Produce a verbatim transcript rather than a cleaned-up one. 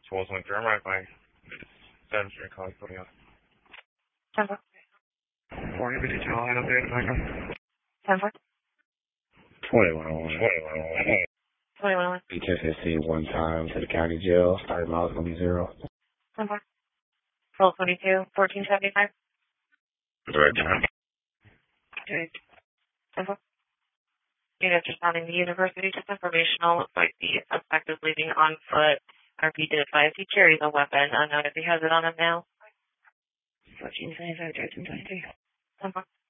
twelve twenty-three, I'm right by seventh Street, California. Temple. Forty fifty two, line up there, Michael. Temple. Twenty-one oh one. Twenty-one oh one. Twenty-one oh one. H S S C one time to the county jail. Starting miles gonna be zero. Temple. twelve twenty-two, fourteen seventy-five. Right time. Okay. Temple. Units responding to university, just informational. Looks like the suspect is leaving on foot. R P did advise he carries a weapon. Unknown if he has it on him now. fourteen seventy-five, thirteen twenty-three. Temple.